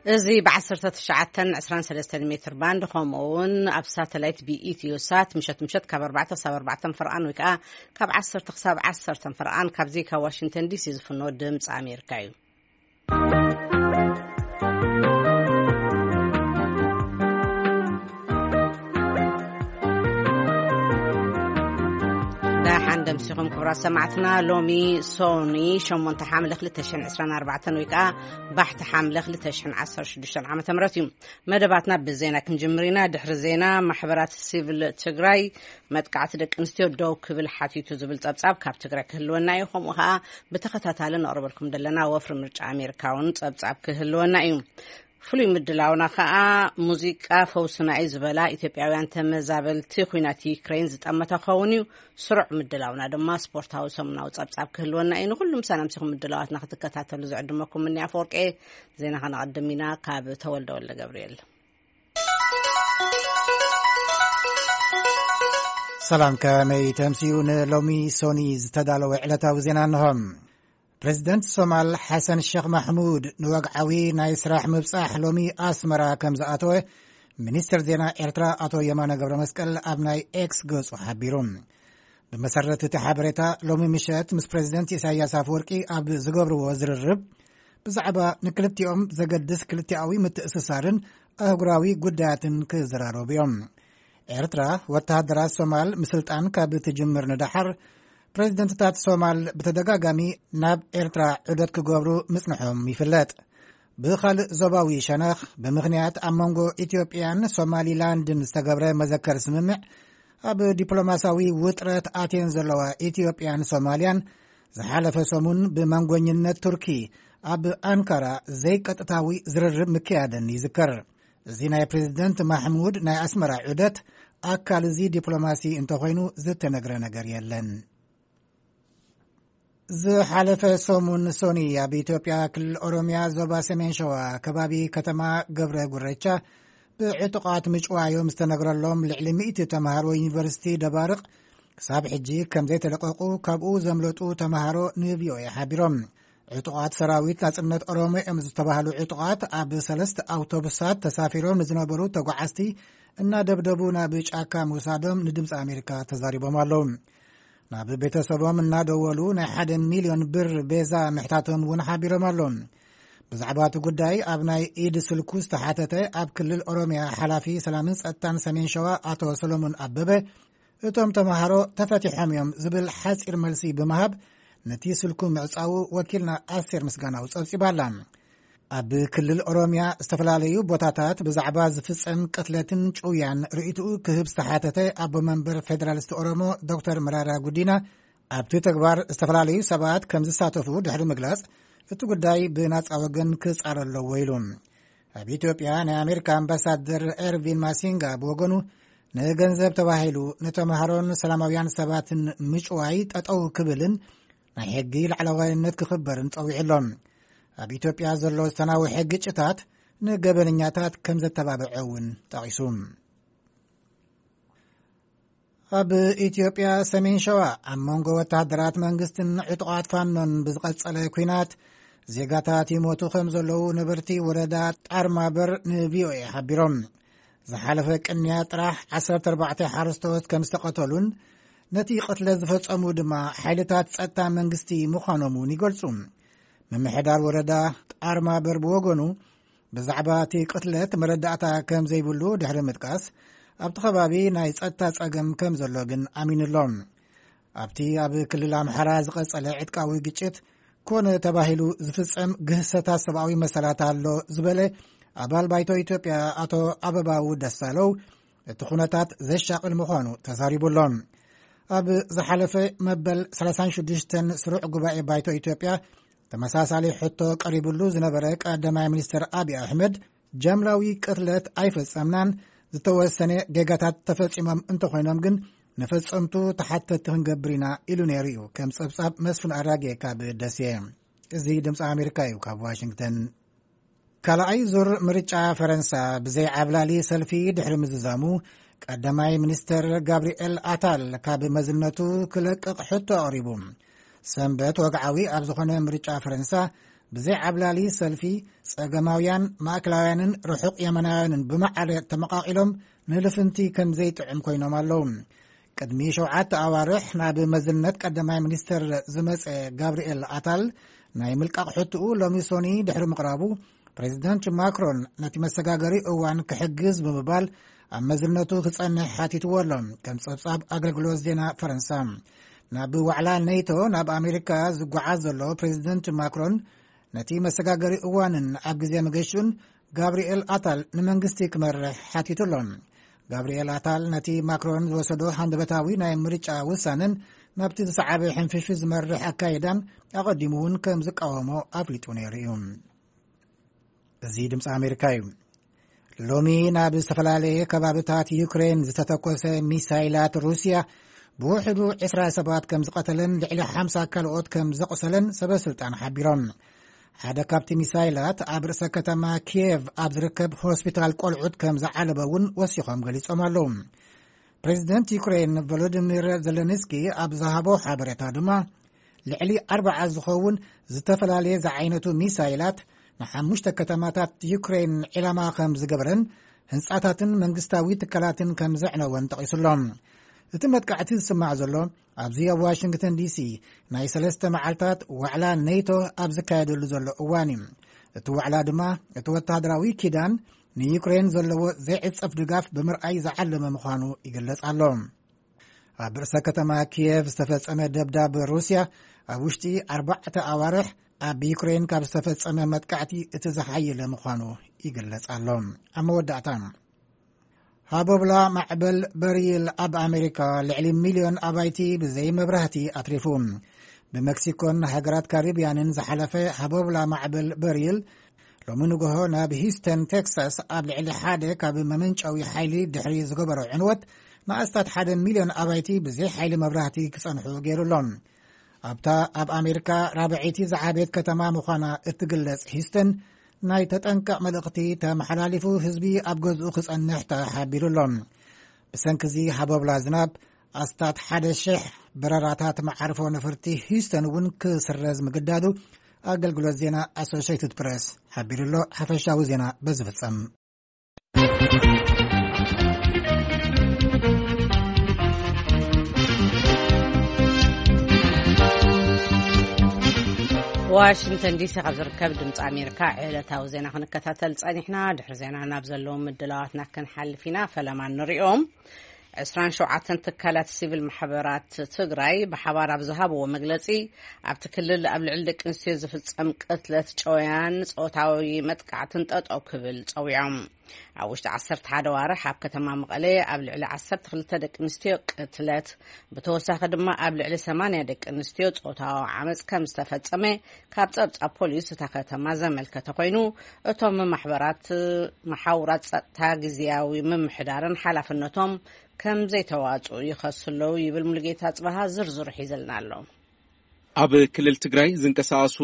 ازي بعسرة تشعتن 23 متر باند خمون اب ساتلايت بي ايثيوسات مشت كاب 4 فرقان وكا كاب 10 تخساب 10 فرقان كاب زيكا واشنطن دي سي زفنو دمص امريكايو عندم سيخم كبرى سمعتنا لومي سوني شمونت حامل خلتشن 24 ويكا بحث حامل خلتشن 16 عام تمرتيم مدباتنا بالزينة كنجمرينا دحر زينة محبرات السيفل تجراي متقعت دك انستيو دو كبل حاتيتو زبل صبصاب كاب تجرا كهلونا يخم وها بتخاتاتالن اقربلكم دلنا وفر مرچ امريكاون صبصاب كهلونا يم فلي مدلاونا خا موزيكا فوسنا ايزبلا اثيوبياوያን ተመዛበልቲ ኩናት ዩክሬን ዝጠመተ ኸውኒው ስሩዕ ምድላውና ድማ ስፖርታዊ ሰሙናዊ ጸብጻብ ክህልወና እዩ ሁሉም ሰላም ሲኹም ምድላዋትና ክትከታተሉ ዝዕድመኩም ምን ያፈርቄ ዜና ኸናቀድሚና ካብ ተወልደ ወለ ገብርኤል ሰላም ከመይ ተምሲኡ ንሎሚ ሶኒ ዝተዳለወ ዕለታዊ ዜና ነሆም ፕሬዝደንት ሶማል ሐሰን ሼኽ ማሕሙድ ንወግዓዊ ናይ ስራሕ ምብጻሕ ሎሚ ኣስመራ ከም ዝኣተወ ሚኒስትር ዜና ኤርትራ ኣቶ የማነ ገብረ መስቀል ኣብ ናይ ኤክስ ገጹ ሓቢሮም ብመሰረት እቲ ሓበሬታ ሎሚ ምሸት ምስ ፕሬዝደንት ኢሳያስ ኣፈወርቂ ኣብ ዝገብርዎ ዝርርብ ብዛዕባ ንክልቲኦም ዘገድስ ክልቲኣዊ ምትእስሳርን ኣህጉራዊ ጉዳያትን ክዘራረቡ እዮም ኤርትራ ወተሃደራት ሶማል ምስልጣን ካብ ትጅምር ንዳሓር ፕሬዝደንትታት ሶማል በተደጋጋሚ ናብ ኤርትራ ዑደት ክገብሩ ምጽንሖም ይፍለጥ ብኻልእ ዞባዊ ሸነኽ ብምኽንያት ኣብ መንጎ ኢትዮጵያን ሶማሊላንድን ዝተገብረ መዘከር ስምምዕ ኣብ ዲፕሎማሳዊ ውጥረት ኣትየን ዘለዋ ኢትዮጵያን ሶማልያን ዝሓለፈ ሰሙን ብመንጎኝነት ቱርኪ ኣብ ኣንካራ ዘይቀጥታዊ ዝርርብ ምክያደን ይዝከር እዚ ናይ ፕሬዝደንት ማሕሙድ ናይ ኣስመራ ዑደት ኣካል እዚ ዲፕሎማሲ እንተኾይኑ ዝተነግረ ነገር የለን ዝሓለፈ ሰሙን ሶኒ ኣብ ኢትዮጵያ ክልል ኦሮሚያ ዞባ ሰሜን ሸዋ ከባቢ ከተማ ገብረ ጉረቻ ብዕጡቃት ምጭዋዮም ዝተነግረሎም ልዕሊ 100 ተምሃሮ ዩኒቨርሲቲ ደባርቕ ክሳብ ሕጂ ከም ዘይተለቀቁ ካብኡ ዘምለጡ ተምሃሮ ንቪኦኤ ሓቢሮም ዕጡቃት ሰራዊት ናጽነት ኦሮሚያ ዝተባህሉ ዕጡቃት ኣብ 3 ኣውቶቡሳት ተሳፊሮም ንዝነበሩ ተጓዓዝቲ እናደብደቡ ናብ ጫካ ምውሳዶም ንድምፂ ኣሜሪካ ተዛሪቦም ኣለዉ ናብ ቤተሰቦም እናደወሉ ናይ 1 ሚልዮን ብር ቤዛ ምሕታቶም እውን ሓቢሮም ኣለዎም ብዛዕባ እቲ ጉዳይ ኣብ ናይ ኢድ ስልኩ ዝተሓተተ ኣብ ክልል ኦሮሚያ ሓላፊ ሰላምን ጸጥታን ሰሜን ሸዋ ኣቶ ሰሎሞን ኣበበ እቶም ተምሃሮ ተፈቲሖም እዮም ዝብል ሓፂር መልሲ ብምሃብ ነቲ ስልኩ ምዕጻው ወኪልና ኣስቴር ምስጋናው ጸብጺባላ ኣብ ክልል ኦሮሚያ ዝተፈላለዩ ቦታታት ብዛዕባ ዝፍጸም ቅትለትን ጩያን ርእይትኡ ክህብ ዝተሓተተ ኣቦ መንበር ፌደራሊስት ኦሮሞ ዶክተር መራራ ጉዲና ኣብቲ ተግባር ዝተፈላለዩ ሰባት ከም ዝሳተፉ ድሕሪ ምግላጽ እቲ ጉዳይ ብናጻ ወገን ክጻረ ኣለዎ ኢሉ ኣብ ኢትዮጵያ ናይ ኣሜሪካ ኣምባሳደር ኤርቪን ማሲንጋ ብወገኑ ንገንዘብ ተባሂሉ ነተምሃሮን ሰላማውያን ሰባትን ምጭዋይ ጠጠው ክብልን ናይ ሕጊ ላዕለዋይነት ክኽበርን ጸዊዕሎም ኣብ ኢትዮጵያ ዘሎ ዝተናውሐ ግጭታት ንገበነኛታት ከም ዘተባብዐ እውን ጠቂሱ ኣብ ኢትዮጵያ ሰሜን ሸዋ ኣብ መንጎ ወታደራት መንግስትን ዕጡቃት ፋኖን ብዝቐጸለ ኩናት ዜጋታት ይሞቱ ከም ዘለዉ ነበርቲ ወረዳ ጣርማበር ንቪኦኤ ሓቢሮም ዝሓለፈ ቅንያ ጥራሕ 14 ሓረስቶት ከም ዝተቐተሉን ነቲ ቅትለት ዝፈጸሙ ድማ ሓይልታት ጸጥታ መንግስቲ ምዃኖም እውን ይገልጹ ምምሕዳር ወረዳ ጣርማበር ብወገኑ ብዛዕባ እቲ ቅትለት መረዳእታ ከም ዘይብሉ ድሕሪ ምጥቃስ ኣብቲ ከባቢ ናይ ጸጥታ ጸገም ከም ዘሎ ግን ኣሚኑሎም ኣብቲ ኣብ ክልል ኣምሓራ ዝቐጸለ ዕጥቃዊ ግጭት ኮነ ተባሂሉ ዝፍጸም ግህሰታት ሰብኣዊ መሰላት ኣሎ ዝበለ ኣባል ባይቶ ኢትዮጵያ ኣቶ ኣበባው ደሳለው እቲ ኩነታት ዘሻቅል ምዃኑ ተዛሪቡሎም ኣብ ዝሓለፈ መበል 36 ስሩዕ ጉባኤ ባይቶ ኢትዮጵያ ተመሳሳሊ ሕቶ ቀሪብሉ ዝነበረ ቀዳማይ ሚኒስትር አብይ አሕመድ ጀምላዊ ቅትለት ኣይፈጸምናን ዝተወሰነ ጌጋታት ተፈጺሞም እንተኾይኖም ግን ንፈጸምቱ ተሓተት ክንገብር ኢና ኢሉ ነይሩ እዩ ከም ጸብጻብ መስፍን ኣራጌ ካብ ደሴ እዚ ድምፂ ኣሜሪካ እዩ ካብ ዋሽንግተን ካልኣይ ዙር ምርጫ ፈረንሳ ብዘይ ዓብላሊ ሰልፊ ድሕሪ ምዝዛሙ ቀዳማይ ሚኒስትር ጋብርኤል ኣታል ካብ መዝነቱ ክለቅቕ ሕቶ ኣቕሪቡ ሰንበት ወግዓዊ ኣብ ዝኾነ ምርጫ ፈረንሳ بزي عبلالي سلفي صقماويان ماكلاويانن رحق يمناويانن بمعالي تمقاقلهم نلفنتي كم زيت عم كوينوم اللهم قدمي شوعات أوارح ناب مزنت قدماي منستر زمس غابرييل أتال ناي ملقاق حتو لومي سوني دحر مقرابو بريزيدنت ماكرون نتي مسغاغري اوان كحجز بمبال مزنتو خصنح حاتيتو ولم كم صبصاب اغرغلوز دينا فرنسا ناب وعلا نيتو ناب امريكا زغعاز زلو بريزيدنت ماكرون نتي مسغاغري اوانن ابغزي مغشون غابرييل أتال نمنغستي كمرح حاتيتو لهم غابرييل أتال نتي ماكرون وسدو حندبتاوي ناي مريچا وسانن نابتي صعابي حنفش زمرح اكايدان اقدمون كم زقاومو افليتو نيريوم زي دمص أمريكايو لومي ناب استفلالي كبابتات يوكرين زتتكوس ميسايلات روسيا بوحدو 17 كم زقتلن لعلى 50 كالوت كم زقسلن سبب سلطان حبيرون هذا كابت ميسايلات عبر كتما كييف أبزركب هوسبيتال قلعود كم زعلبون وسيخم غليصهم اللوم بريزيدنت يوكرين فولوديمير زيلينسكي أبزهبو حبرتا دما لعلي 4 زخون زتفلالي زعينتو ميسايلات نحمشت كتماتات يوكرين علما خم زقبرن هنسعاتاتن منغستاوي تكالاتن كم زعنوان تقيسلهم اتمت قاعتي سمع زلو أبزي واشنطن دي سي ناي 3 معالتات وعلا نيتو أبزكايدو لزلو اوانيم اتو وعلا دما اتو التهدراوي كيدان نيوكرين زلو زيعت أفدقاف بمرأي زعلم مخانو يقلس علوم برسا كتما كييف استفز أمي دبداب روسيا أبوشتي 4 أوارح أب يوكرين كاب استفز أمي متكعتي اتزحي لمخانو يقلس علوم أما ودعتان هابوبلا معبل بريل أب أمريكا لعلم 1,000,000 أبايتي بزي مبرهتي أطريفون بمكسيكون هجرات كاريبيانن زحلفة هابوبلا معبل بريل لومنوغو ناب هيستن تكساس أب لعلي حادة كاب ممنش أو يحيلي دحري زقبرو عنوت ناقصتات 1,000,000 أبايتي بزي حيلي مبرهتي كسانحو غيرو لون أبتا أب أمريكا رابعيتي زعابيت كتما مخانا اتقلس هيستن ناي تتنكأ ملقتي تمحلالفو حزبي أبغزو خصنح تحبيرو لهم بسنكزي حبوب لازناب أستات حدا شح براراتات معرفو نفرتي هيستن ونك سرز مقدادو أقلقلو زينا أسوشيتد بريس حبيرو له حفشاو زينا بزفتسم واشنطن دي سي غزركب دمص أمريكا عيلتاو زينا خنكتاتل صانحنا دحر زينا نابزلهم مدلواتنا كنحلفينا فلما نريهم 27 تكالات سيفل محبرات تግራይ بحبار أبزهاب ومجلسي أبتكلل قبل عندك إنسيز في الصمك قتلت جويان صوتاوي متقعتن أو كبل صويعم عوشت 10 وارح حب كتما مقالية قبل على 10 خلت دك إنستيو قتلت بتوسع خدمة قبل على 8 دك إنستيو صوتاو عمس كم استفاد سمي كابتس أبوليس تاكتما زمل كتقينو أتوم محبرات محاورات تاجزياوي من محدارن حلف النتوم كم زي تواجع يخصلو يبل ملقيتات بها زرزر حيزلنا له أب كلل تግራይ زنقساسو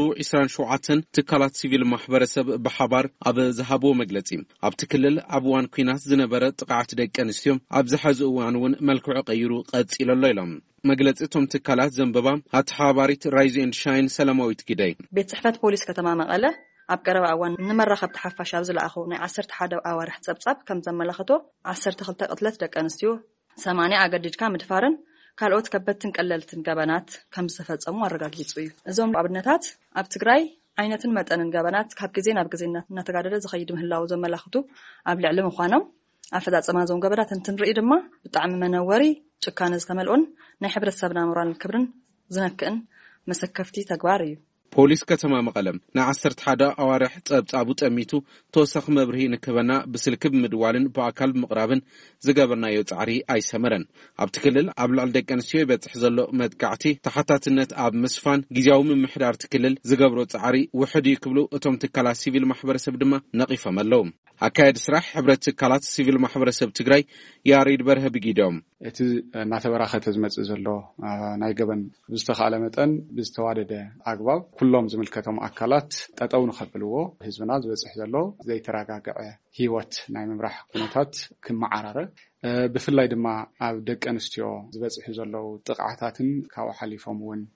27 تكالات سيفيل محبرسب بحبار أب زهابو مجلسي أب تكلل أبوان كيناس زنبرة تقعت دك أنستيوم أب زحز وانون ملكو قيرو قد إلى الليلم مجلسيتهم تكالات زنببا هتحاباريت رايز اند شاين سلامويت كداي بيت صحفات بوليس كتما مقاله أب قرب أوان نمرخب تحفش أبزل أخو ناي 10 حدا أوارح تصبصب كم زملخته 10 تخلت قتلت دك أنستيو 8 أقدج كام دفارن ካልኦት ከበትን ቀለልትን ገበናት ከም ዝፈጸሙ አረጋግጡ እዩ እዞም አብነታት ኣብ ትግራይ ዓይነትን መጠንን ገበናት ካብ ግዜ ናብ ግዜ እናተጋደለ ዝኸይድ ምህላው ዘመላኽቱ ኣብ ልዕሊ ምዃኖም ኣፈጻጸማ ዞም ገበናት እንትንርኢ ድማ ብጣዕሚ መነወሪ ጭካነ ዝተመልኦን ናይ ሕብረተሰብና ሞራልን ክብርን ዝነክእን መሰከፍቲ ተግባር እዩ ፖሊስ ከተማ መቀለም ና11 ኣዋርሕ ጸብጻቡ ጠሚቱ ተወሳኺ መብርሂ ንክበና ብስልክብ ምድዋልን በአካል ምቅራብን ዝገበርናዮ ጻዕሪ ኣይሰመረን ኣብቲ ክልል ኣብ ልዕሊ ደቂ ኣንስትዮ ይበጽሕ ዘሎ መጥቃዕቲ ተሓታትነት ኣብ ምስፋን ጊዜያዊ ምምሕዳር ትክልል ዝገብሮ ጻዕሪ ውሕድ ይክብሉ እቶም ትካላት ሲቪል ማሕበረሰብ ድማ ነቂፎም ኣለዉ አካይድ ስራሕ ሕብረት ትካላት ሲቪል ማሕበረሰብ ትግራይ ያሬድ በርሀ ብጊዶም እቲ ናተበራኸተ ዝመጽእ ዘሎ ናይ ገበን ብዝተኻለ መጠን ብዝተዋደደ ኣግባብ ኩሎም ዝምልከቶም ኣካላት ጠጠው ንኸብልዎ ህዝብና ዝበጽሕ ዘሎ ዘይተረጋግዐ ህይወት ናይ ምምራሕ ኩነታት ክመዓራረ ብፍላይ ድማ ኣብ ደቂ ኣንስትዮ ዝበጽሑ ዘለው ጥቃዓታትን ካብ ሓሊፎም እውን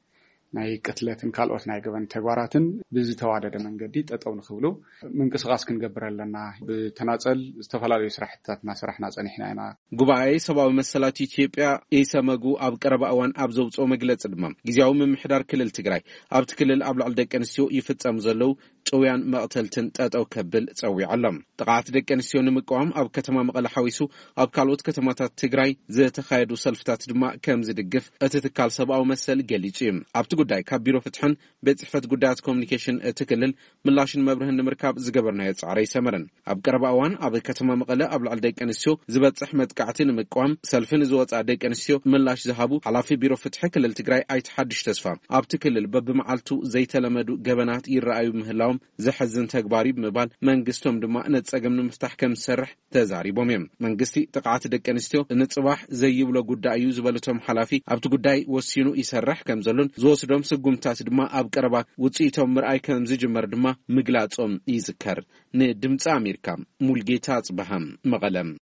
ናይ ቅትለትን ካልኦት ናይ ገበን ተግባራትን ብዝተዋደደ መንገዲ ጠጠው ንኽብሉ ምንቅስቃስ ክንገብር ኣለና ብተናፀል ዝተፈላለዩ ስራሕትታትና ስራሕና ፀኒሕና ኢና ጉባኤ ሰብአዊ መሰላት ኢትዮጵያ ኢሰመጉ ኣብ ቀረባ እዋን ኣብ ዘውፅኦ መግለፂ ድማ ግዚያዊ ምምሕዳር ክልል ትግራይ ኣብቲ ክልል ኣብ ልዕሊ ደቂ ኣንስትዮ ይፍፀሙ ዘለው ጥውያን መቕተልትን ጠጠው ከብል ፀዊዖሎም ጥቃዓት ደቂ ኣንስትዮ ንምቅዋም ኣብ ከተማ መቐለ ሓዊሱ ኣብ ካልኦት ከተማታት ትግራይ ዝተኻየዱ ሰልፍታት ድማ ከም ዝድግፍ እቲ ትካል ሰብአዊ መሰል ገሊጹ እዩ ኣብቲ ጉዳይ ካብ ቢሮ ፍትሕን ቤት ጽሕፈት ጉዳያት ኮሙኒኬሽን እቲ ክልል ምላሽን መብርህን ንምርካብ ዝገበርናዮ ጻዕሪ ይሰመረን ኣብ ቀረባ እዋን ኣብ ከተማ መቐለ ኣብ ልዕሊ ደቂ ኣንስትዮ ዝበፅሕ መጥቃዕቲ ንምቅዋም ሰልፍን ዝወፃ ደቂ ኣንስትዮ ምላሽ ዝሃቡ ሓላፊ ቢሮ ፍትሒ ክልል ትግራይ ኣይተሓድሽ ተስፋ ኣብቲ ክልል በብመዓልቱ ዘይተለመዱ ገበናት ይረኣዩ ምህላዎም ዘሕዝን ተግባሪ ብምባል መንግስቶም ድማ ነፀገም ንምፍታሕ ከም ዝሰርሕ ተዛሪቦም እዮም መንግስቲ ጥቃዓት ደቂ ኣንስትዮ ንጽባሕ ዘይብሎ ጉዳይ እዩ ዝበለቶም ሓላፊ ኣብቲ ጉዳይ ወሲኑ ይሰርሕ ከም ዘሎን ዝወስዶም ስጉምታት ድማ ኣብ ቀረባ ውጽኢቶም ምርኣይ ከም ዝጅመር ድማ ምግላጾም ይዝከር ንድምፂ ኣሜሪካ ሙልጌታ ጽባሃም መቐለም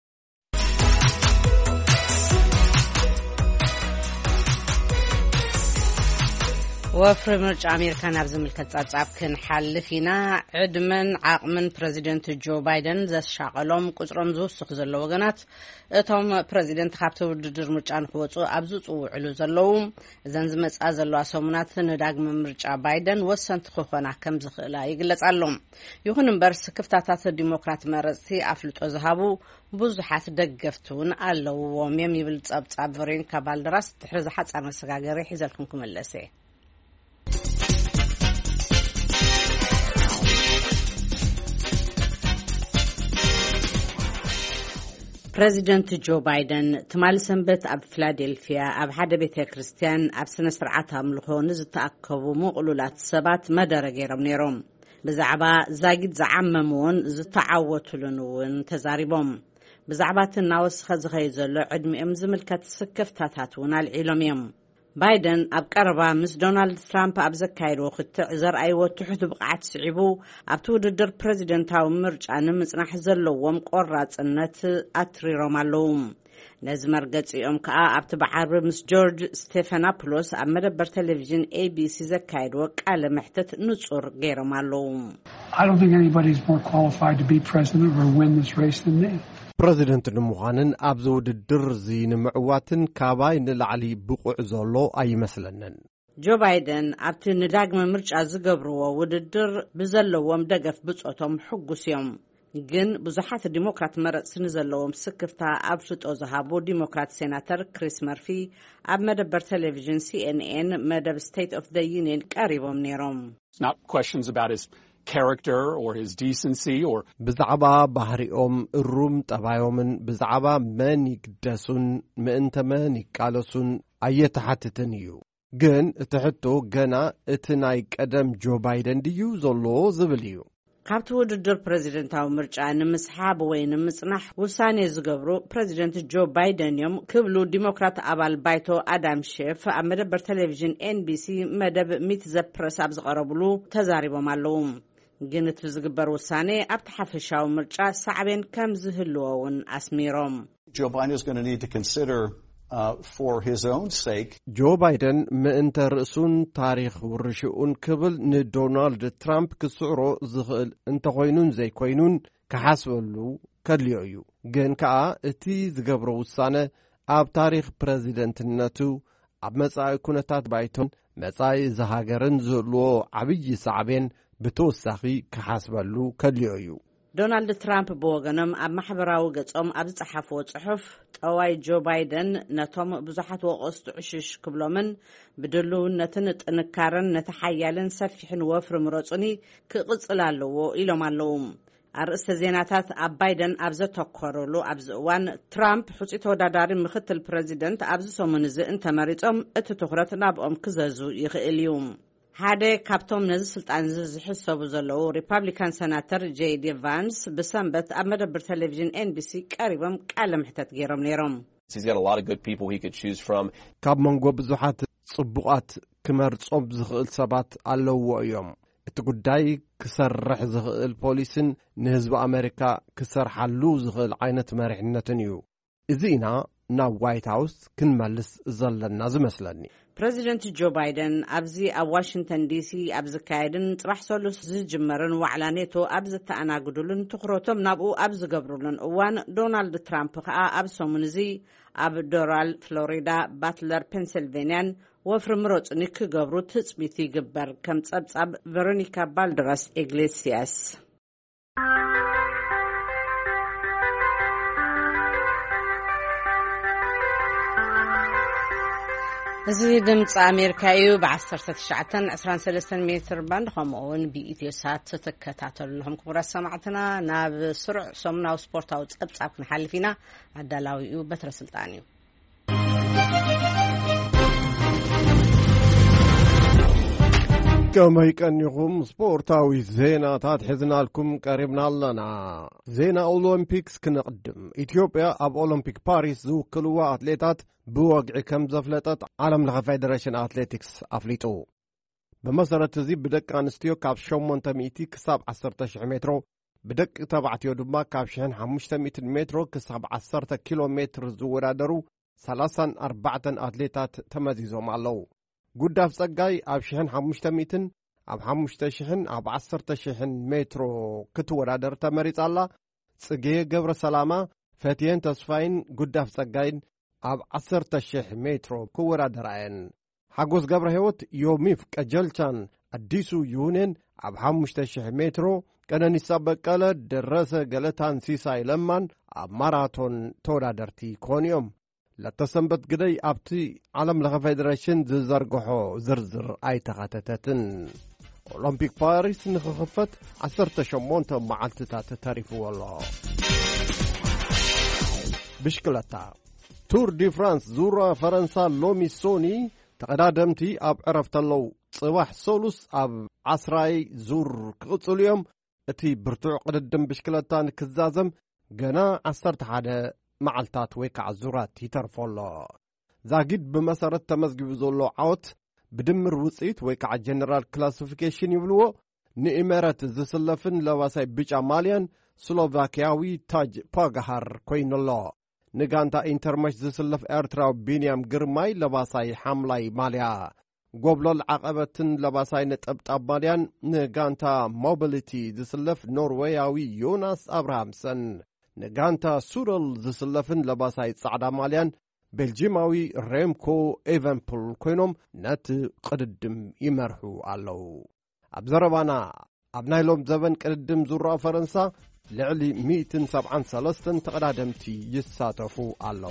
ወፍሪ ምርጫ ኣሜሪካ ናብ ዝምልከት ጻጻብ ክንሓልፍ ኢና ዕድመን ዓቕምን ፕረዚደንት ጆ ባይደን ዘሻቐሎም ቁጽሮም ዝውስኽ ዘሎ ወገናት እቶም ፕረዚደንት ካብቲ ውድድር ምርጫ ንክወፁ ኣብ ዝጽውዕሉ ዘለዉ እዘን ዝመጻ ዘለዋ ሰሙናት ንዳግሚ ምርጫ ባይደን ወሰንቲ ክኾና ከም ዝኽእላ ይግለጽ ኣሎ ይኹን እምበር ክፍታታት ዲሞክራት መረፅቲ ኣፍልጦ ዝሃቡ ብዙሓት ደገፍቲ እውን ኣለዎም ይብል ጸብጻብ ቨሮኒካ ባልደራስ ድሕሪ ዝሓፀረ መሰጋገሪ ሒዘልኩም ክመለሰ ፕሬዚደንት ጆ ባይደን ትማል ሰንበት ኣብ ፊላዴልፊያ ኣብ ሓደ ቤተ ክርስቲያን ኣብ ስነ ስርዓት ኣምልኾ ንዝተኣከቡ ምቕሉላት ሰባት መደረ ገይሮም ነይሮም ብዛዕባ ዛጊድ ዝዓመምዎን ዝተዓወቱሉን እውን ተዛሪቦም ብዛዕባ እቲ እናወስኸ ዝኸይድ ዘሎ ዕድሚኦም ዝምልከት ስክፍታታት እውን ኣልዒሎም እዮም ባይደን ኣብ ቀረባ ምስ ዶናልድ ትራምፕ ኣብ ዘካየድዎ ክትዕ ዘርኣይዎ ትሑት ብቕዓት ስዒቡ ኣብቲ ውድድር ፕረዚደንታዊ ምርጫ ንምጽናሕ ዘለዎም ቆራጽነት ኣትሪሮም ኣለዉ ነዚ መርገፂኦም ከዓ ኣብቲ በዓርቢ ምስ ጆርጅ ስቴፋኖፖሎስ ኣብ መደበር ቴሌቪዥን ABC ዘካየድዎ ቃለ መሕተት ንጹር ገይሮም ኣለዉ ፕረዚደንት ንምዃንን ኣብዚ ውድድር እዚ ንምዕዋትን ካባይ ንላዕሊ ብቑዕ ዘሎ ኣይመስለንን ጆ ባይደን ኣብቲ ንዳግመ ምርጫ ዝገብርዎ ውድድር ብዘለዎም ደገፍ ብጾቶም ሕጉስ እዮም ግን ብዙሓት ዲሞክራት መረፅቲ ንዘለዎም ስክፍታ ኣብ ፍልጦ ዝሃቡ ዲሞክራት ሴናተር ክሪስ መርፊ ኣብ መደበር ቴሌቪዥን CNN መደብ ስቴት ኦፍ ዘ ዩኒየን ቀሪቦም ነይሮም character or his decency or ብዛዕባ ባህሪኦም እሩም ጠባዮምን ብዛዕባ መን ይግደሱን ምእንተ መን ይቃለሱን ኣየተሓትትን እዩ ግን እቲ ሕቶ ገና እቲ ናይ ቀደም ጆ ባይደን ድዩ ዘሎ ዝብል እዩ ካብቲ ውድድር ፕረዚደንታዊ ምርጫ ንምስሓብ ወይ ንምጽናሕ ውሳኔ ዝገብሩ ፕረዚደንት ጆ ባይደን እዮም ክብሉ ዲሞክራት ኣባል ባይቶ ኣዳም ሼፍ ኣብ መደበር ቴሌቪዥን NBC መደብ ሚት ዘ ፕረስ ኣብ ዝቐረብሉ ተዛሪቦም ኣለዉ ግን እቲ ዝግበር ውሳኔ ኣብቲ ሓፈሻዊ ምርጫ ሳዕቤን ከም ዝህልዎውን ኣስሚሮም Joe Biden is going to need to consider for his own sake ጆ ባይደን ምእንተ ርእሱን ታሪኽ ውርሽኡን ክብል ንዶናልድ ትራምፕ ክስዕሮ ዝኽእል እንተኾይኑን ዘይኮይኑን ክሓስበሉ ከድልዮ እዩ ግን ከዓ እቲ ዝገብሮ ውሳነ ኣብ ታሪኽ ፕረዚደንትነቱ ኣብ መጻኢ ኩነታት ባይቶን መጻኢ ዝሃገርን ዝህልዎ ዓብዪ ሳዕቤን ብተወሳኺ ክሓስበሉ ከድልዮ እዩ ዶናልድ ትራምፕ ብወገኖም ኣብ ማሕበራዊ ገጾም ኣብ ዝጸሓፍዎ ጽሑፍ ጠዋይ ጆ ባይደን ነቶም ብዙሓት ወቐስቲ ዕሽሽ ክብሎምን ብድልውነትን ጥንካረን ነቲ ሓያልን ሰፊሕን ወፍሪ ምረጹኒ ክቕጽል ኣለዎ ኢሎም ኣለዉ ኣርእስተ ዜናታት ኣብ ባይደን ኣብ ዘተኮረሉ ኣብዚ እዋን ትራምፕ ሕፁ ተወዳዳሪ ምክትል ፕረዚደንት ኣብዚ ሰሙን እዚ እንተመሪጾም እቲ ትኹረት ናብኦም ክዘዙ ይኽእል እዩ ሓደ ካብቶም ነዚ ስልጣን ዝሕሰቡ ዘለዉ ሪፐብሊካን ሰናተር ጄዲ ቫንስ ብሰንበት ኣብ መደበር ቴሌቪዥን NBC ቀሪቦም ቃለ ምሕተት ገይሮም ነይሮም ካብ መንጎ ብዙሓት ጽቡቓት ክመርጾም ዝኽእል ሰባት ኣለዎ እዮም እቲ ጉዳይ ክሰርሕ ዝኽእል ፖሊስን ንህዝቢ ኣሜሪካ ክሰርሓሉ ዝኽእል ዓይነት መሪሕነትን እዩ እዚ ኢና ናብ ዋይት ሃውስ ክንመልስ ዘለና ዝመስለኒ ፕሬዚደንት ጆ ባይደን ኣብዚ ኣብ ዋሽንግተን ዲሲ ኣብ ዝካየድን ጽባሕ ሰሉስ ዝጅመርን ዋዕላ ኔቶ ኣብ ዝተኣናግዱልን ትኩረቶም ናብኡ ኣብ ዝገብሩልን እዋን ዶናልድ ትራምፕ ከዓ ኣብ ሰሙን እዚ ኣብ ዶራል ፍሎሪዳ ባትለር ፔንሲልቬንያን ወፍሪ ምረፁኒ ክገብሩ ትጽቢት ይግበር ከም ጸብጻብ ቬሮኒካ ባልደራስ ኢግሌሲያስ እዚ ድምፂ ኣሜሪካ እዩ ብ1923 ሜትር ባንድ ከምኡውን ብኢትዮሳት ተተከታተሉልኩም ክቡራት ሰማዕትና ናብ ስሩዕ ሰሙናዊ ስፖርታዊ ጸብጻብ ክንሓልፍ ኢና ኣዳላዊኡ በትረ ስልጣን እዩ كما يكنيكم سبورتاوي زينة تحزنا لكم قريبنا لنا زينة أولمبيكس كنقدم إثيوبيا أب أولمبيك باريس زو كلوا أتليتات بوقع كم زفلتات عالم لغا فيدريشن أتليتكس أفليتو بمسارة تزيب بدك أنستيو كاب شومون تميتي كساب 10 مترو بدك تبعتيو دما كاب شهن 500 مترو كساب 10 كيلومتر زورادرو 34 أتليتات تمازيزو معلو قداف صقاي أب شحن 500 أب 5,000 أب 10,000 مترو كتورادر تمريز الله صقاي قبر سلامة فتيين تصفاين قداف صقاين أب 10,000 مترو كورادرين حقوز قبر هيوت يوميف كجلشان الديسو يونين أب 5,000 مترو كان نسابق على دراسة قلتان سيساي لمن أب ماراثون تورادرتي كونيوم لتسنبت قدي أبتي عالم لغا فيدريشن زرقحو زرزر أي تغاتتتن أولمبيك باريس نخفت 10 معلتتات تاريخ والله بشكلتا تور دي فرانس زورا فرنسا لومي سوني تقدادمتي أب عرفت اللو صباح سولوس أب عصراي زور كغطوليوم اتي برتوع قددم بشكلتان كزازم قنا 11 معلتات ويكع الزورات يترفولو زاقيد بمسارة تمزقب زولو عوت بدمر وصيت ويكع جنرال كلاسيفيكيشن يبلوو نئمارات زسلفن لواساي بيجا ماليان سلوفاكياوي تاج باقهار كوين الله نقانتا انترمش زسلف ارتراو بينيام قرماي لواساي حملاي ماليا قبلو العقبتن لواساي نتقبطاب ماليان نقانتا موبيليتي زسلف نوروياوي يوناس أبراهامسن نقانتا سورل زسلفن لباساي صعدا ماليان بلجيماوي ريمكو ايفنبول كوينوم نات قددم يمرحو علو أبزربانا أبنايلوم زبن قددم زورا فرنسا لعلي 173 تقدادمتي يساتفو علو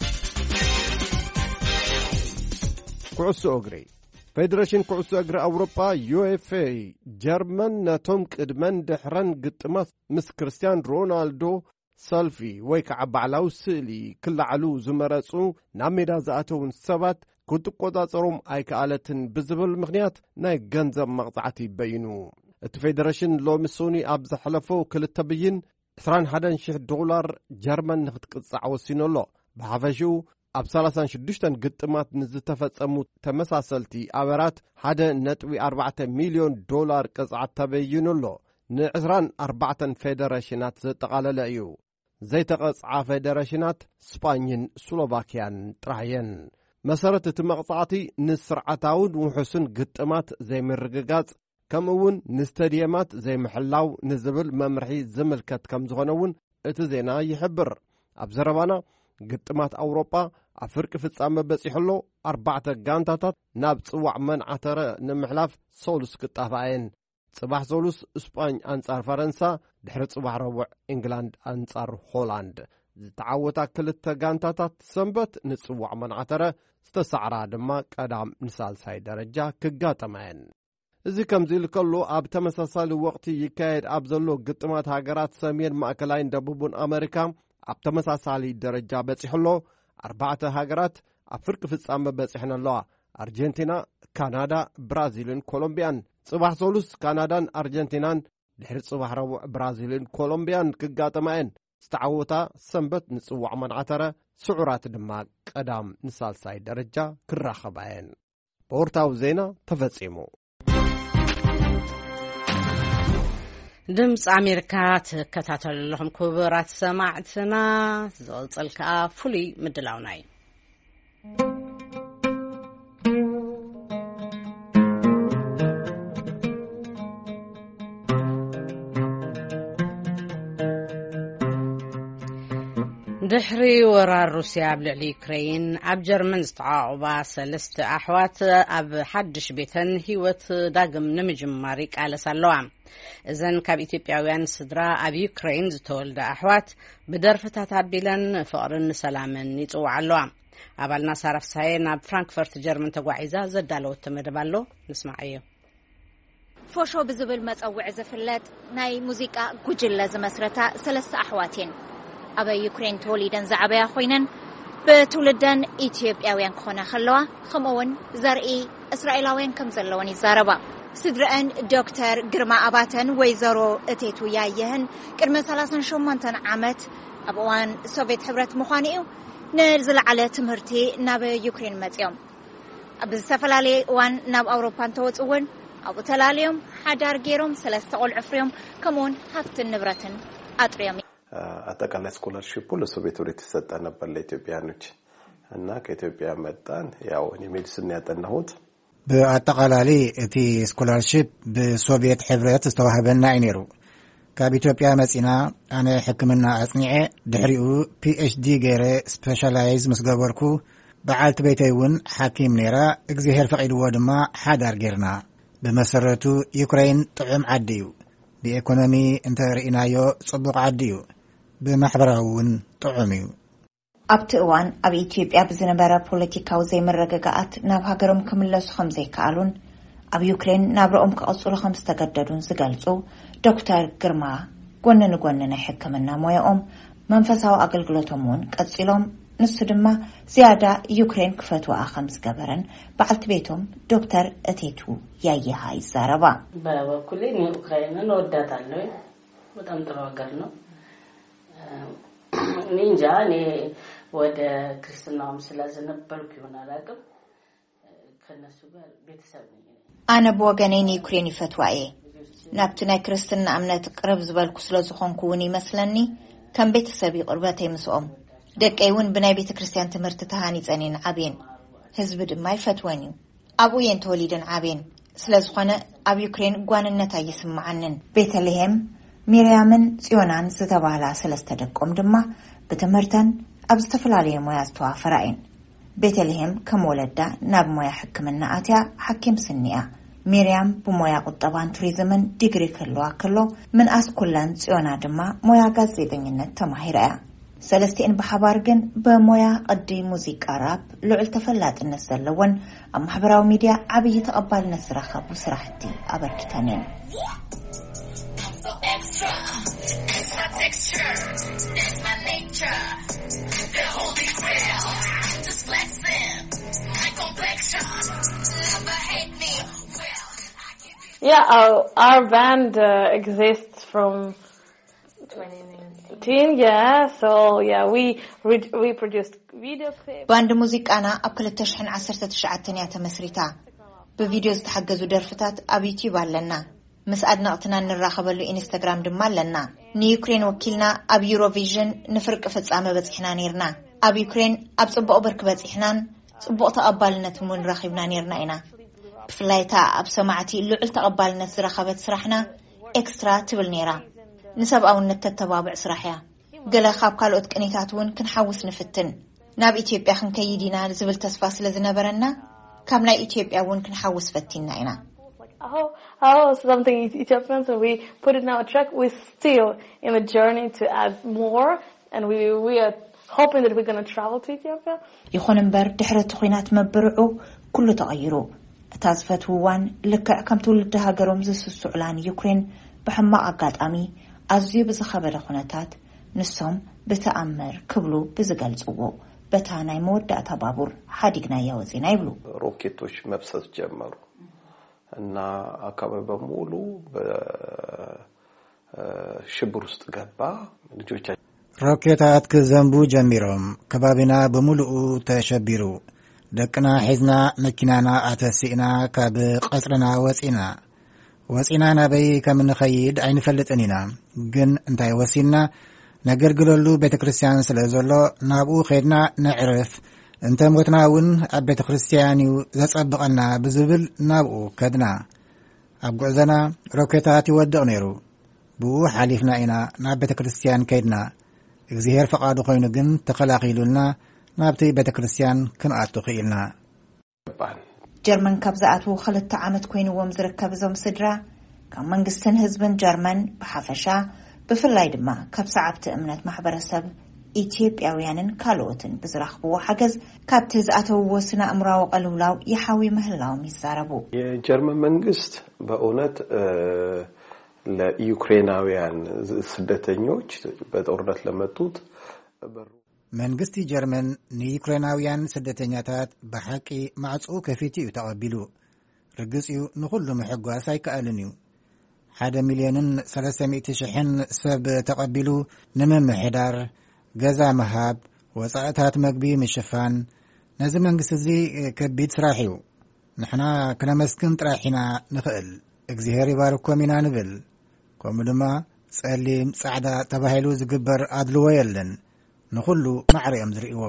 كعسو أغري فيدريشن كعسو أغري أوروبا UEFA جرمن ناتوم قدمن دحرن قطمات مس كريستيان رونالدو سلفي ويكع بعلاو سيلي كل علو زمرصو ناميدا زاتون سبات كنت قوضاصروم اي كالتن بزبل مغنيات ناي غنزب مقطعتي بينو الفيدريشن لو مسوني ابز حلفو كل تبين $21,000 جرمن نختقصع وسينولو بحفشو اب 36 قطمات نزتفصمو تمساسلتي ابرات $1.4 مليون قصعه تبينولو نعزران 4 فيدريشنات زتقالل ايو زي تقصع فيدريشنات سبانين سلوفاكيان تراهين مسارة تمقصعتي نسرعتاون وحسن قطمات زي مرقاقات كمون نستاديامات زي محلاو نزبل ممرحي زملكت كم زغنون اتزينا يحبر ابزربانا قطمات اوروبا افرق فتصام بصيحلو 4 غانتاتات ناب صواع منعتر نمحلاف سولس قطافاين صباح زولوس اسبان انصار فرنسا دحر صباح ربع انجلاند انصار هولاند تعوتا كلتا غانتاتات سنبت نصواع منعتره استسعرا دما قدام نسال ساي درجه كغاطمين እዚ ከምዚል ከሎ ኣብ ተመሳሳሊ ወቅቲ ይካየድ ኣብ ዘሎ ግጥማት ሃገራት ሰሜን ማእከላይን ደቡብን ኣሜሪካ ኣብ ተመሳሳሊ ደረጃ በፂሕሎ 4 ሃገራት ኣብ ፍርቂ ፍጻመ በፂሕን ኣለዋ ኣርጀንቲና ካናዳ ብራዚልን ኮሎምቢያን ጽባሕ ሶሉስ ካናዳን ኣርጀንቲናን ድሕሪ ጽባሕ ረቡዕ ብራዚልን ኮሎምቢያን ክጋጠማየን ዝተዓወታ ሰንበት ንጽዋዕ መንዓተረ ስዑራት ድማ ቀዳም ንሳልሳይ ደረጃ ክራኸባየን ስፖርታዊ ዜና ተፈጺሙ ድምጽ አሜሪካ ተከታተልልኩም ክቡራት ሰማዕትና ዝወጽልካ ፍሉይ ምድላውናይ ድሕሪ ወራር ሩስያ ብልዕሊ ዩክሬን ኣብ ጀርመን ዝተዓቆባ 3 ኣሕዋት ኣብ ሓድሽ ቤተን ህይወት ዳግም ንምጅማር ቃለስ ኣለዋ እዘን ካብ ኢትዮጵያውያን ስድራ ኣብ ዩክሬን ዝተወልደ ኣሕዋት ብደርፍታት ኣቢለን ፍቕርን ሰላምን ይጽውዓ ኣለዋ ኣባልና ሳራፍ ሳይ ናብ ፍራንክፈርት ጀርመን ተጓዒዛ ዘዳለወት መደብ ኣሎ ንስማዕዮ ፎሾ ብዝብል መጸውዕ ዝፍለጥ ናይ ሙዚቃ ጉጅለ ዝመስረታ 3 ኣሕዋትን ኣብ ዩክሬን ተወሊደን ዝዓበያ ኮይነን በትውልደን ኢትዮጵያውያን ክኾና ከለዋ ከምኡውን ዘርኢ እስራኤላውያን ከም ዘለወን ይዛረባ ስድረአን ዶክተር ግርማ ኣባተን ወይዘሮ እቴቱ ያየህን ቅድመ 38 ዓመት ኣብ እዋን ሶቪየት ሕብረት ምዃኑ እዩ ንዝለዓለ ትምህርቲ ናብ ዩክሬን መጽዮም ኣብ ዝተፈላለዩ እዋን ናብ ኣውሮፓን ተወጽውን ኣብ ተላልዮም ሓዳር ገይሮም 3 ቆልዑ ፍሬዮም ከምኡውን ሃብትን ንብረትን ኣጥርዮም አጠቃላይ ስኮላርሺፑ ለሶቪየት ህብረት ተሰጠ ነበር ለኢትዮጵያኖች እና ከኢትዮጵያ መጣን ያው እኔ ሜዲሲን ያጠናሁት በአጠቃላይ እቲ ስኮላርሺፕ በሶቪየት ህብረት ተዋህበና አይነሩ ካብ ኢትዮጵያ መጽና አነ ሕክምና አጽኒዐ ድሕሪኡ ፒኤችዲ ገይረ ስፔሻላይዝ መስገበርኩ በዓልት ቤተይውን ሐኪም ነራ እግዚአብሔር ፈቂድዎ ድማ ሓዳር ገርና በመሰረቱ ዩክሬን ጥዑም ዓዲዩ በኢኮኖሚ እንተርኢናዮ ጽቡቕ ዓዲዩ በማሕበራውን ጥዑምዩ ኣብቲ እዋን ኣብ ኢትዮጵያ ብዝነበረ ፖለቲካዊ ዘይመረጋጋት ናብ ሃገሮም ክምለሱ ከም ዘይከኣሉን ኣብ ዩክሬን ናብረኦም ክቕጽሉ ከም ዝተገደዱን ዝገልጹ ዶክተር ግርማ ጎኒ ንጎኒ ናይ ሕክምና ሞያኦም መንፈሳዊ ኣገልግሎቶም እውን ቀጺሎም ንሱ ድማ ዝያዳ ዩክሬን ክፈትዋ ከም ዝገበረን በዓልቲ ቤቶም ዶክተር እቴቱ ያየሃ ይዛረባ በበኩሌ ዩክሬንን ወዳታለሁ በጣም ጥሩ ሀገር ነው ኒንጃ እኔ ወደ ክርስትናውም ስለዘነበርኩ ይሆናል አቅም ከነሱ ጋር ቤተሰብ ነኝ አነ በወገኔ ዩክሬን ይፈትዋዬ ናብቲ ናይ ክርስትና እምነት ቅርብ ዝበልኩ ስለዝኾንኩ ውን ይመስለኒ ከም ቤተሰብ ይቅርበተይ ምስኦም ደቀይውን ብናይ ቤተ ክርስቲያን ትምህርቲ ተሃኒጸኔን ዓብየን ህዝብ ድማ ይፈትወኒ አቡየን ተወሊደን ዓብየን ስለዝኾነ ኣብ ዩክሬን ጓንነት አይስማዓንን ቤተልሔም ሚርያምን ጽዮናን ዝተባላ ሰለስተ ደቆም ድማ በትምህርተን ኣብ ዝተፈላለዩ ሞያ ዝተዋፈራይን ቤተልሔም ከም ወለዳ ናብ ሞያ ሕክምና ኣትያ ሐኪም ስኒያ ሚርያም ብሞያ ቁጠባን ቱሪዝምን ዲግሪ ከለዋ ከሎ ምን ኣስኩላን ጽዮና ድማ ሞያ ጋዜጠኝነት ተማሂራ ሰለስቲን በሓባር ግን በሞያ ቅዲ ሙዚቃ ራፕ ልዑል ተፈላጥነት ዘለወን ኣብ ማሕበራዊ ሚድያ ዓብይ ተቐባልነት ዝረኸቡ ስራሕቲ ኣበርኪተንን Yeah, our band exists from 2019. Yeah, so yeah, we produced video clips. ባንድ ሙዚቃና ኣብ 2019 ተመስሪታ በቪዲዮ ዝተሐገዙ ደርፍታት ኣብ ዩቲዩብ ኣለና ምስ አድናቅትና ንራኸበሉ ኢንስታግራም ድማ ኣለና ንዩክሬን ወኪልና ኣብ ዩሮቪዥን ንፍርቅ ፍጻመ በጽሕና ነርና ኣብ ዩክሬን ኣብ ጽቡቕ ብርክ በጽሕናን ጽቡቕ ተቐባልነት ምን ረኺብና ነርና ኢና ብፍላይታ ኣብ ሰማዕቲ ልዑል ተቐባልነት ዝረኸበት ስራሕና ኤክስትራ ትብል ነራ ንሰብኣውነት ተተባብዕ ስራሕያ ገለ ካብ ካልኦት ቅኒታት ውን ክንሓውስ ንፍትን ናብ ኢትዮጵያ ክንከይዲና ዝብል ተስፋ ስለ ዝነበረና ካብ ናይ ኢትዮጵያ ውን ክንሓውስ ፈቲና ኢና something Ethiopian, so we put it now a track. We're still in the journey to add more, and we are hoping that we're going to travel to Ethiopia. يخون امبر دحرت خينات مبرعو كله تغيروا تازفت وان لك كم تولد هاجرهم زس علان يوكرين بحما أقادامي أزيو بزخبر خونتات نسهم بتأمر كبلو بزقلزو بتانا يمود داتا بابور حادقنا يوزينا يبلو روكيتوش مبسط جمرو እና አካባቢ በሙሉ በሽብር ውስጥ ገባ ልጆቻችን ሮኬታት ከዘንቡ ጀሚሮም ከባቢና በሙሉኡ ተሸቢሩ ደቅና ሒዝና መኪናና አተሲና ካብ ቀጽርና ወጺና ወፂና ናበይ ከም ንኸይድ ኣይንፈልጥን ኢና ግን እንታይ ወሲና ነገልግለሉ ቤተክርስትያን ስለ ዘሎ ናብኡ ኸድና ነዕርፍ እንተ ሞትና እውን ኣብ ቤተክርስትያን እዩ ዘጸብቐና ብዝብል ናብኡ ከድና ኣብ ጉዕዘና ሮኬታት ይወድቕ ነይሩ ብኡ ሓሊፍና ኢና ናብ ቤተክርስትያን ከድና እግዚአብሔር ፈቃዱ ኮይኑ ግን ተኸላኺሉልና ናብቲ ቤተክርስትያን ክንኣቱ ኽኢልና ጀርመን ካብ ዝኣትዉ 2 ዓመት ኮይኑዎም ዝርከብ ዞም ስድራ ካብ መንግስትን ህዝብን ጀርመን ብሓፈሻ ብፍላይ ድማ ካብ ሰዓብቲ እምነት ማሕበረሰብ ኢትዮጵያውያንን ካልኦትን ብዝራኽብዎ ሓገዝ ካብቲ ዝኣተውዎ ስነ ኣእምሮዊ ቀልውላው ይሓዊ ምህላዎም ይዛረቡ የጀርመን መንግስት በእውነት ለዩክሬናውያን ስደተኞች በጦርነት ለመጡት መንግስቲ ጀርመን ንዩክሬናውያን ስደተኛታት ብሓቂ ማዕጽኡ ከፊቱ እዩ ተቐቢሉ ርግጽ እዩ ንኹሉ ምሕጓስ ኣይከኣልን እዩ 1,300,000 ሰብ ተቐቢሉ ንምምሕዳር ገዛ መሃብ ወጻእታት መግቢ ምሽፋን ነዚ መንግስቲ እዚ ከቢድ ስራሕ እዩ ንሕና ክነመስግን ጥራሒና ንኽእል እግዚአብሔር ይባርኮም ኢና ንብል ከምኡ ድማ ጸሊም ጻዕዳ ተባሂሉ ዝግበር ኣድልዎ የለን ንኹሉ ማዕሪኦም ዝርእዎ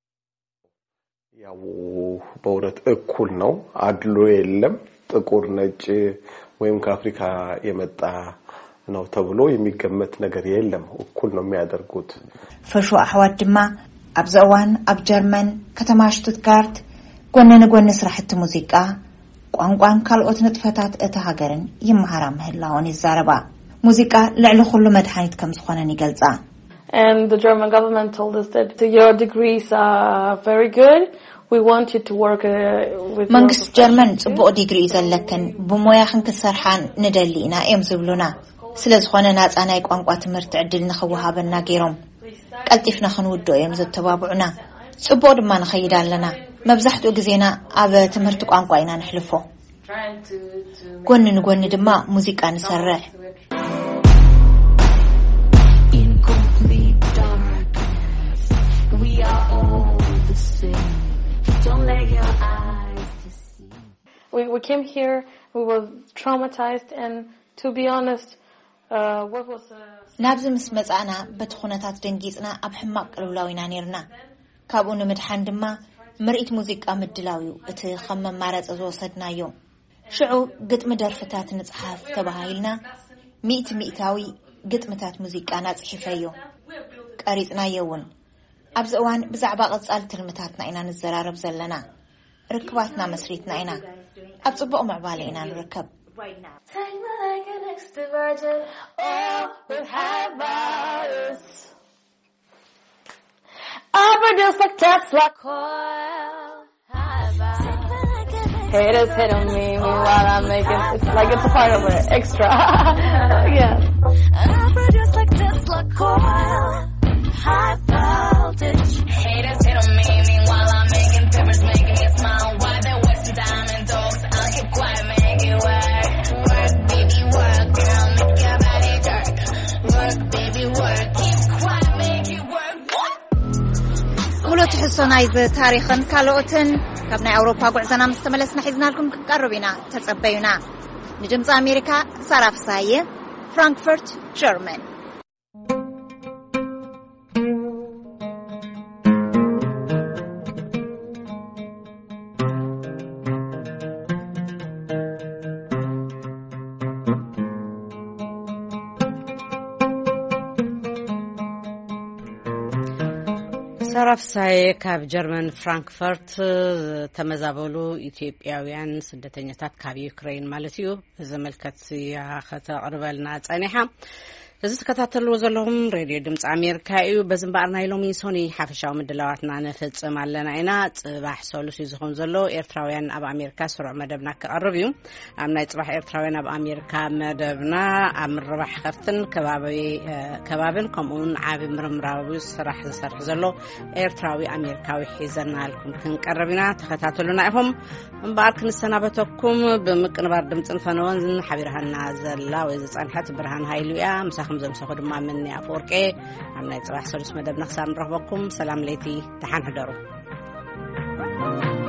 ያው በእውነት እኩል ነው አድሎ የለም ጥቁር ነጭ ወይም ከአፍሪካ የመጣ ነው ተብሎ የሚገመት ነገር የለም እኩል ነው የሚያደርጉት ፈሹ አህዋት ድማ አብዛዋን አብ ጀርመን ከተማ ሽቱትጋርት ጎነነ ጎነ ስራሕቲ ሙዚቃ ቋንቋን ካልኦት ንጥፈታት እታ ሀገርን ይመሃራ ምህላውን ይዛረባ ሙዚቃ ልዕሊ ኩሉ መድኃኒት ከም ዝኾነን ይገልጻ And the German government told us that your degrees are very good. We want you to work with መንግስት ጀርመን ጽቡቕ ዲግሪ ዘለከን ብሞያ ክንክሰርሓን ንደሊና እዮም ዝብሉና ስለዝኾነ ናጻ ናይ ቋንቋ ትምህርቲ ዕድል ንኽወሃበና ገይሮም ቀልጢፍና ክንውድኦ እዮም ዘተባብዑና ጽቡቕ ድማ ንኸይድ ኣለና መብዛሕትኡ ግዜና ኣብ ትምህርቲ ቋንቋ ኢና ንሕልፎ ጎኒ ንጎኒ ድማ ሙዚቃ ንሰርሕ We are all the same. Don't let your eyes deceive. We came here, we were traumatized, and to be honest, what was ናብዚ ምስ መጻና በትኹነታት ደንጊጽና ኣብ ሕማቅ ቀልውላዊና ነርና ካብኡ ንምድሓን ድማ ምርኢት ሙዚቃ ምድላዊው እቲ ከም መማረጽ ዝወሰድናዮ ሽዑ ግጥሚ ደርፍታት ንጽሓፍ ተባሂልና ሚእታዊ ግጥምታት ሙዚቃ ናጽሒፈዮ ቀሪጽናዮውን ኣብዚ እዋን ብዛዕባ ቐጻል ትልምታትና ኢና ንዘራረብ ዘለና ርክባትና መስሪትና ኢና ኣብ ጽቡቕ ምዕባለ ኢና ንርከብ Take me like an extra virgin, oh, we'll have ours. I produce like Tesla coil, haters hit on me while I'm making, it's like it's a part of it, extra, yeah. I produce like Tesla coil, high voltage. Haters hit on me while I'm making papers, making me smile. Why they wasting time and dogs? I'll keep quiet, make it work. Work, baby, work, girl, make your body jerk. Work, baby, work, keep quiet, make it work. What? ሙሉት ሕሶናይ ታሪኽን ካልኦትን ካብ ናይ ኣውሮፓ ጉዕዘና ምስ ተመለስና ሒዝናልኩም ክንቀርብ ኢና ተጸበዩና ንድምፂ ኣሜሪካ ሳራ ፍሳየ ፍራንክፈርት ጀርመን ሰራፍሳይ ካብ ጀርመን ፍራንክፈርት ተመዛበሉ ኢትዮጵያውያን ስደተኛታት ካብ ዩክሬን ማለት እዩ ዘመልከት ከተቅርበልና ጸኒሓ እዚ ተከታተልዎ ዘለኹም ሬድዮ ድምጽ ኣሜሪካ እዩ በዝምባር ናይ ሎሚ ሶኒ ሓፈሻዊ ምድላዋትና ነፍጽም ኣለና ኢና ጽባሕ ሰሉስ ይዝኹም ዘሎ ኤርትራውያን ኣብ ኣሜሪካ ስሩዕ መደብና ክቀርብ እዩ ኣብ ናይ ጽባሕ ኤርትራውያን ኣብ ኣሜሪካ መደብና ኣብ ምርባሕ ከፍትን ከባብን ከምኡን ዓቢ ምርምራዊ ስራሕ ዝሰርሕ ዘሎ ኤርትራዊ ኣሜሪካዊ ሒዘናልኩም ክንቀርብ ኢና ተከታተሉና ኢኹም እምባር ክንሰናበተኩም ብምቅንባር ድምጽን ፈነወን ሓቢርሃና ዘላ ወይ ዝጸንሐት ብርሃን ሃይሉያ ምሳኹም ዘምሰኹ ድማ ምን ኣፍወርቄ ኣብ ናይ ጽባሕ ሰሉስ መደብና ክሳብ ንረኽበኩም ሰላም ለይቲ ተሓንሕደሩ